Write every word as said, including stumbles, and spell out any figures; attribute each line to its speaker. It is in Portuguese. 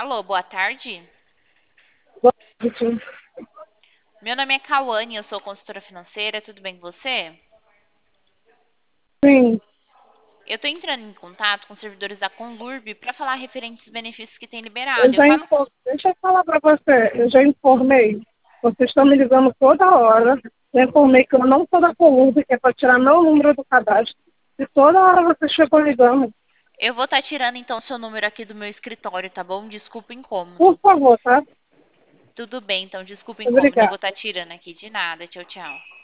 Speaker 1: Alô, boa tarde.
Speaker 2: Sim.
Speaker 1: Meu nome é Cauane, eu sou consultora financeira, tudo bem com você?
Speaker 2: Sim,
Speaker 1: Eu tô entrando em contato com os servidores da Conlurb para falar referente aos benefícios que tem
Speaker 2: eu
Speaker 1: liberado. Eu
Speaker 2: já
Speaker 1: falo,
Speaker 2: informei. Deixa eu falar para você, eu já informei. Vocês estão me ligando toda hora. Já informei que eu não sou da Columba, que é para tirar meu número do cadastro. E toda hora vocês ficam ligando.
Speaker 1: eu vou estar tirando então seu número aqui do meu escritório, tá bom? Desculpa o
Speaker 2: Por
Speaker 1: incômodo.
Speaker 2: favor, tá?
Speaker 1: Tudo bem, então desculpa o incômodo, eu vou
Speaker 2: Obrigada.
Speaker 1: estar tirando aqui de nada. Tchau, tchau.